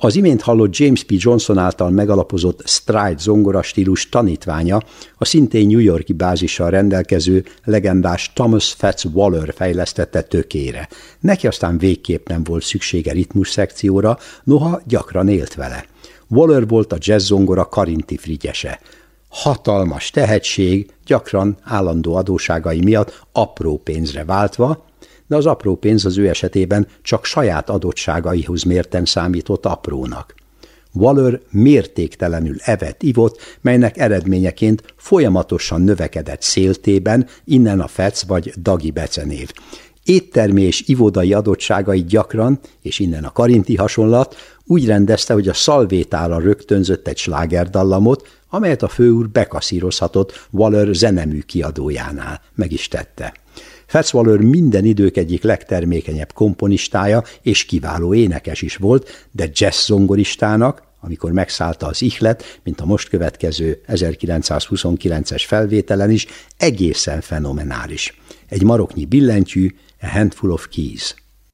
Az imént hallott James P. Johnson által megalapozott stride zongorastílus tanítványa a szintén New York-i bázissal rendelkező legendás Thomas Fats Waller fejlesztette tökére. Neki aztán végképp nem volt szüksége ritmus szekcióra, noha gyakran élt vele. Waller volt a jazz zongora karinti frigyese. Hatalmas tehetség, gyakran állandó adósságai miatt apró pénzre váltva, de az apró pénz az ő esetében csak saját adottságaihoz mérten számított aprónak. Waller mértéktelenül evett-ivott, melynek eredményeként folyamatosan növekedett széltében, innen a Fats vagy Dagi becenév. Éttermi és ivodai adottságait gyakran, és innen a karinti hasonlat, úgy rendezte, hogy a szalvétára rögtönzött egy slágerdallamot, amelyet a főúr bekaszírozhatott Waller zenemű kiadójánál. Meg is tette. Fats Waller minden idők egyik legtermékenyebb komponistája és kiváló énekes is volt, de jazz zongoristának, amikor megszállta az ihlet, mint a most következő 1929-es felvételen is, egészen fenomenális. Egy maroknyi billentyű, A Handful of Keys.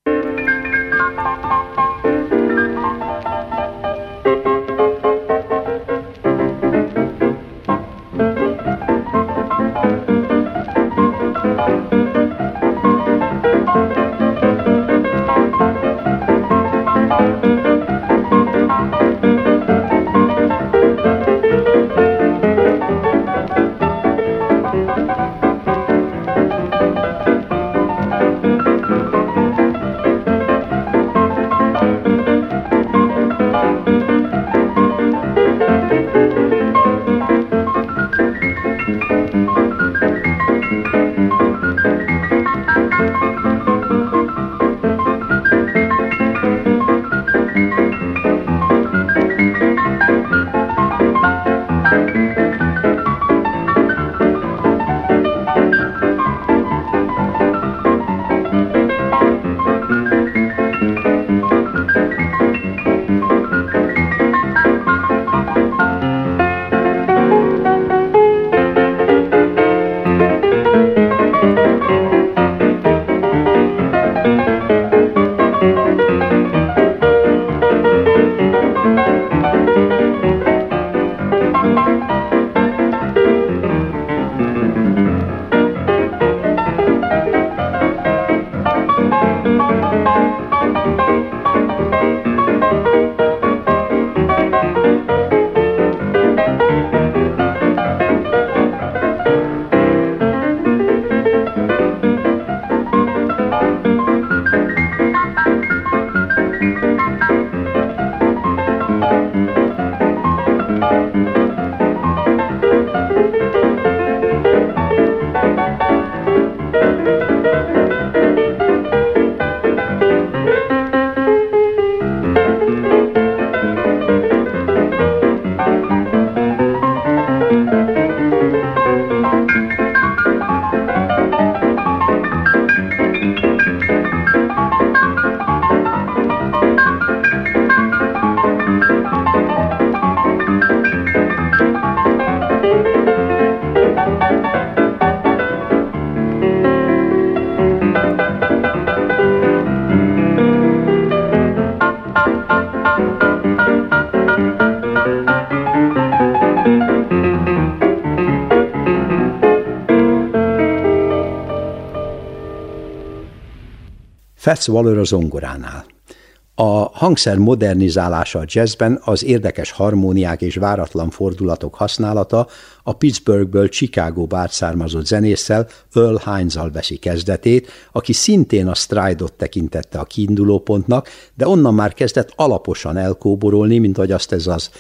Fats Waller a zongoránál. A hangszer modernizálása a jazzben, az érdekes harmóniák és váratlan fordulatok használata a Pittsburghből Chicagóba átszármazott zenésszel, Earl Hines-al veszi kezdetét, aki szintén a stride-ot tekintette a kiindulópontnak, de onnan már kezdett alaposan elkóborolni, mint ahogy azt ez az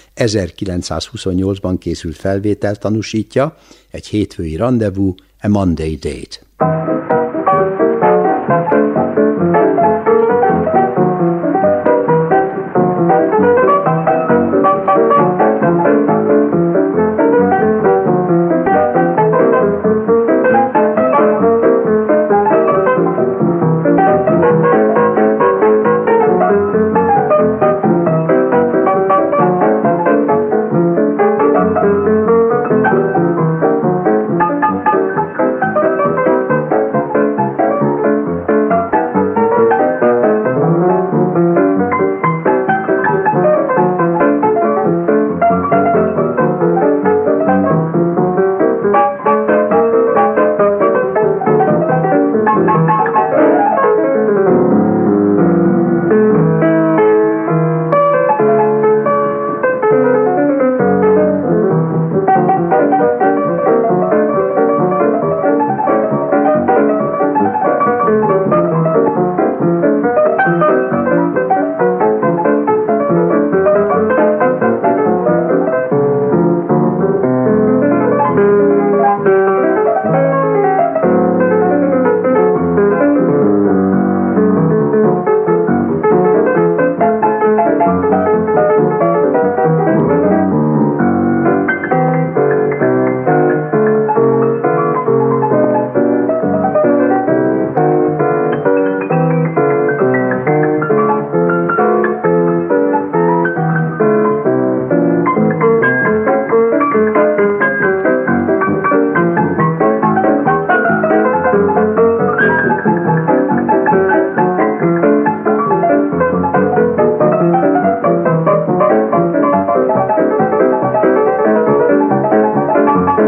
1928-ban készült felvétel tanúsítja, egy hétfői rendezvú, A Monday Date.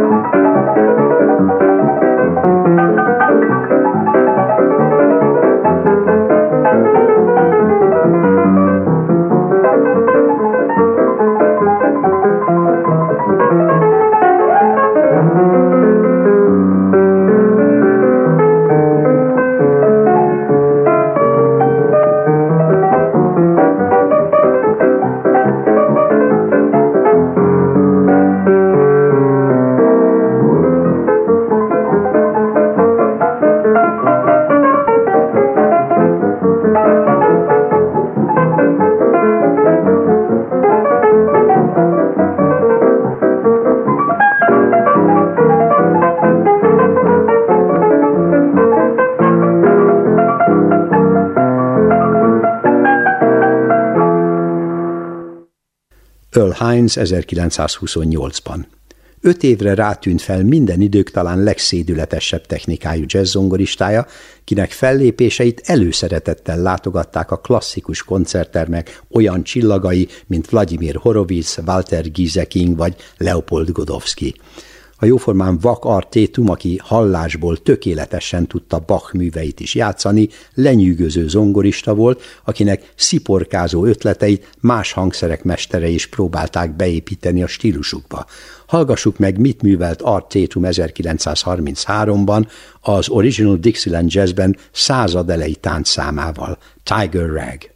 Earl Hines 1928-ban. 5 évre rátűnt fel minden idők talán legszédületesebb technikájú jazzzongoristája, kinek fellépéseit előszeretettel látogatták a klasszikus koncerttermek olyan csillagai, mint Vladimir Horowitz, Walter Gieseking vagy Leopold Godowsky. A jóformán vak Art Tatum, aki hallásból tökéletesen tudta Bach műveit is játszani, lenyűgöző zongorista volt, akinek sziporkázó ötleteit más hangszerek mestere is próbálták beépíteni a stílusukba. Hallgassuk meg, mit művelt Art Tatum 1933-ban az Original Dixieland Jazzben század elejé táncszámával, Tiger Rag.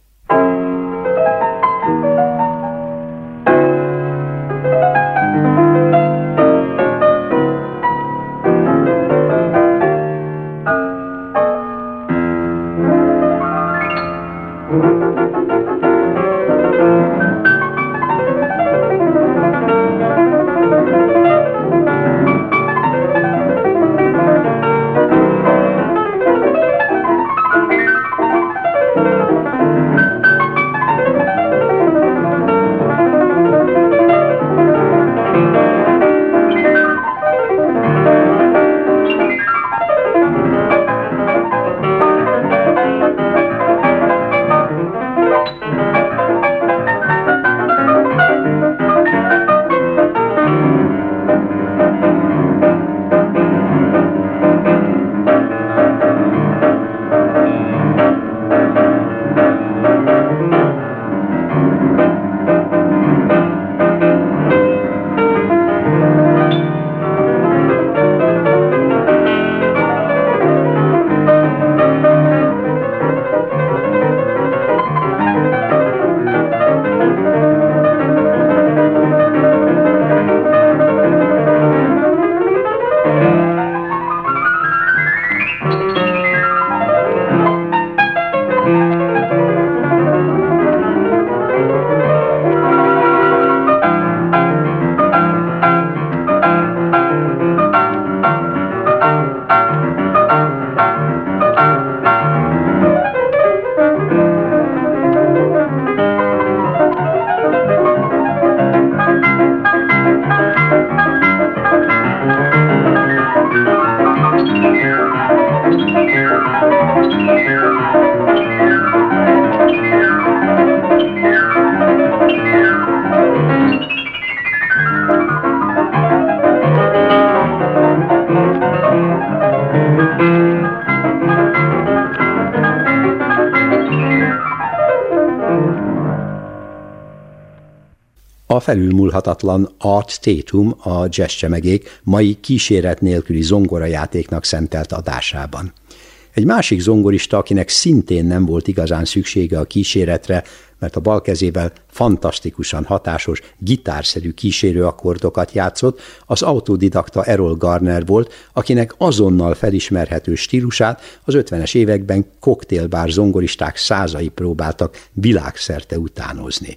A felülmúlhatatlan Art Tatum a jazzcsemegék mai kíséret nélküli zongorajátéknak szentelt adásában. Egy másik zongorista, akinek szintén nem volt igazán szüksége a kíséretre, mert a bal kezével fantasztikusan hatásos, gitárszerű kísérőakkordokat játszott, az autodidakta Errol Garner volt, akinek azonnal felismerhető stílusát az 50-es években koktélbár zongoristák százai próbáltak világszerte utánozni.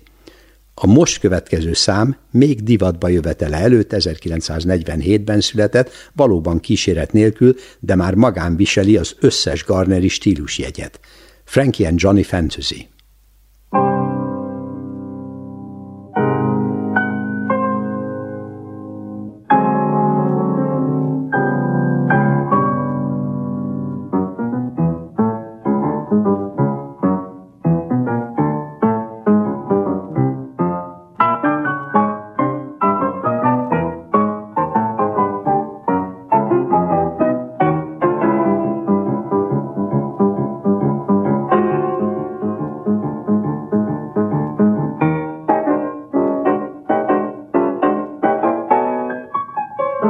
A most következő szám még divatba jövetele előtt 1947-ben született, valóban kíséret nélkül, de már magán viseli az összes Garneri stílusjegyet. Frankie and Johnny Fantasy.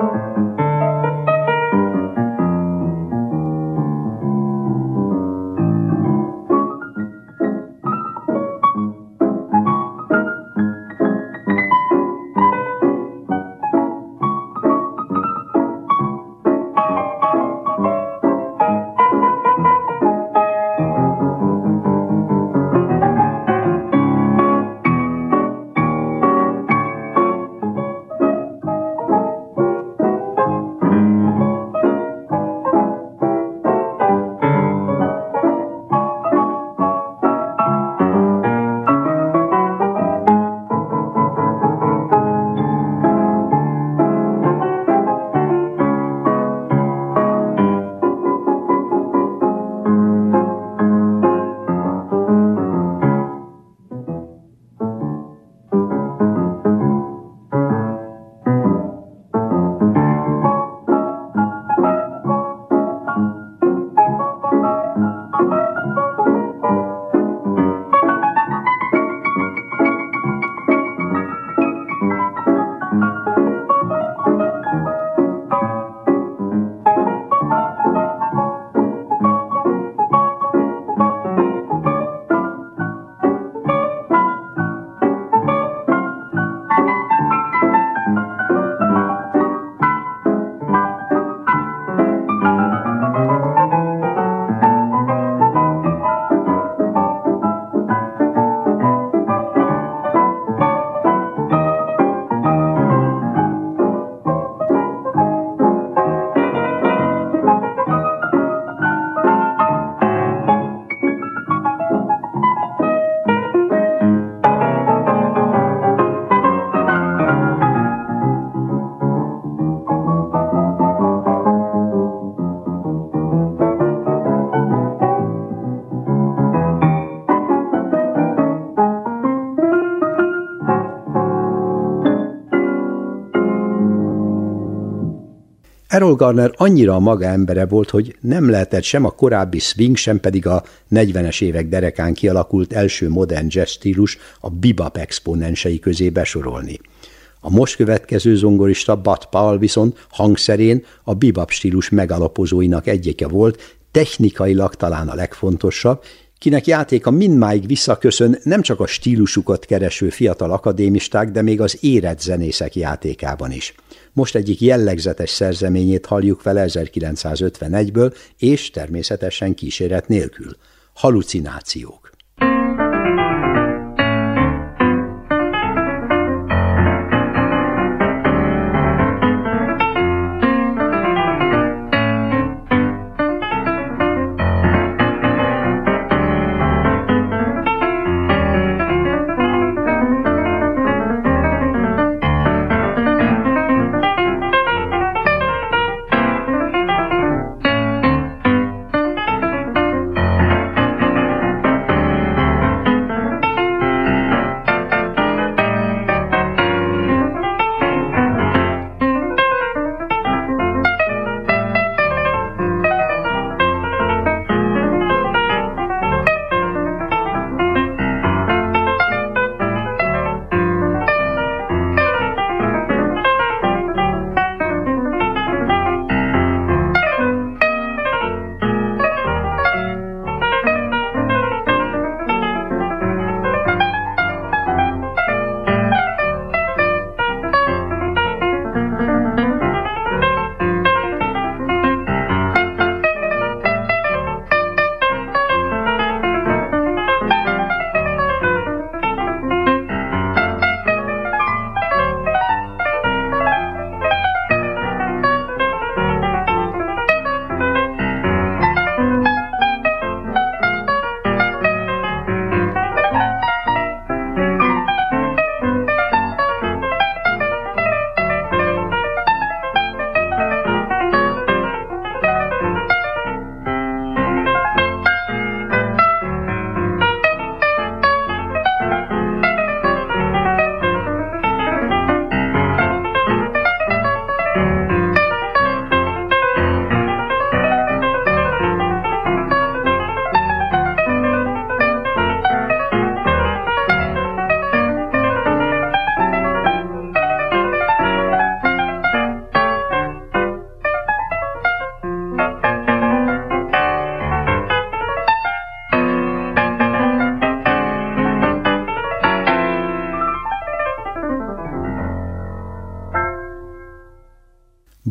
Errol Garner annyira a maga embere volt, hogy nem lehetett sem a korábbi swing, sem pedig a 40-es évek derekán kialakult első modern jazz stílus a bebop exponensei közé besorolni. A most következő zongorista Bud Powell viszont hangszerén a bebop stílus megalapozóinak egyike volt, technikailag talán a legfontosabb, kinek játéka mindmáig visszaköszön nem csak a stílusukat kereső fiatal akadémisták, de még az érett zenészek játékában is. Most egyik jellegzetes szerzeményét halljuk vele 1951-ből, és természetesen kíséret nélkül. Halucinációk.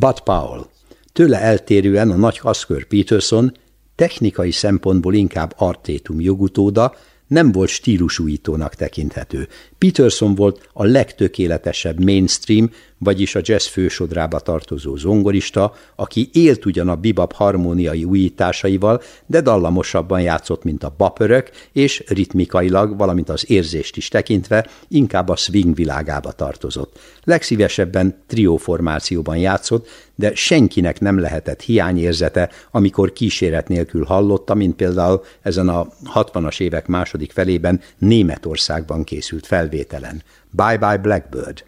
Bud Powell. Tőle eltérően a nagy Husker Peterson technikai szempontból inkább artétum jogutóda, nem volt stílusújítónak tekinthető. Peterson volt a legtökéletesebb mainstream, vagyis a jazz fősodrába tartozó zongorista, aki élt ugyan a bebop harmóniai újításaival, de dallamosabban játszott, mint a bopörök, és ritmikailag, valamint az érzést is tekintve inkább a swing világába tartozott. Legszívesebben trióformációban játszott, de senkinek nem lehetett hiányérzete, amikor kíséret nélkül hallotta, mint például ezen a 60-as évek második felében Németországban készült felvételen. Bye Bye Blackbird.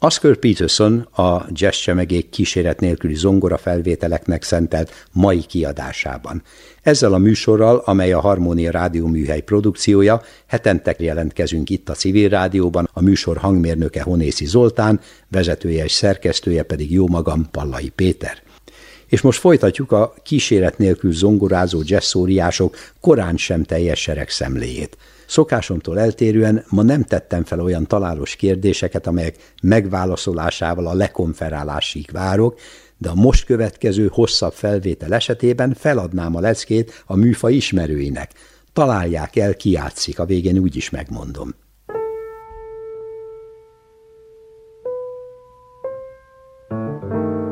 Oscar Peterson a Jazz Csemegék kíséret nélküli zongorafelvételeknek szentelt mai kiadásában. Ezzel a műsorral, amely a Harmónia rádióműhely produkciója, hetente jelentkezünk itt a Civil Rádióban, a műsor hangmérnöke Honészi Zoltán, vezetője és szerkesztője pedig jómagam, Pallai Péter. És most folytatjuk a kíséret nélkül zongorázó jazzóriások korán sem teljes seregszemléjét. Szokásomtól eltérően ma nem tettem fel olyan találós kérdéseket, amelyek megválaszolásával a lekonferálásig várok, de a most következő hosszabb felvétel esetében feladnám a leckét a műfaj ismerőinek. Találják el, ki játszik, a végén úgyis megmondom.